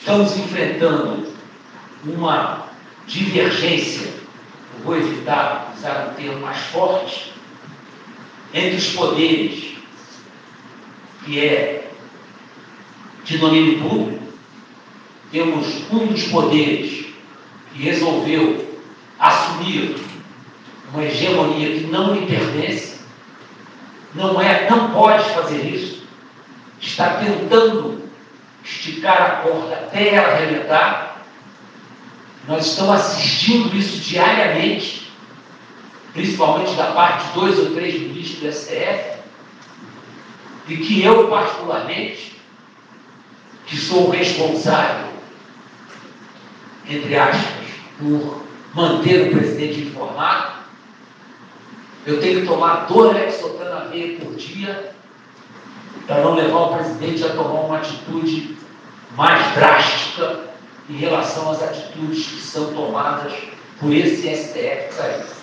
Estamos enfrentando uma divergência, eu vou evitar usar um termo mais forte, entre os poderes, que é de domínio público. Temos um dos poderes que resolveu assumir uma hegemonia que não lhe pertence, não pode fazer isso, está tentando esticar a corda até ela arrebentar. Nós estamos assistindo isso diariamente, principalmente da parte de 2 ou 3 ministros do STF, e que eu, particularmente, que sou o responsável, entre aspas, por manter o presidente informado, eu tenho que tomar 2 Lexotan AV por dia para não levar o presidente a tomar uma atitude mais drástica em relação às atitudes que são tomadas por esse STF que saiu.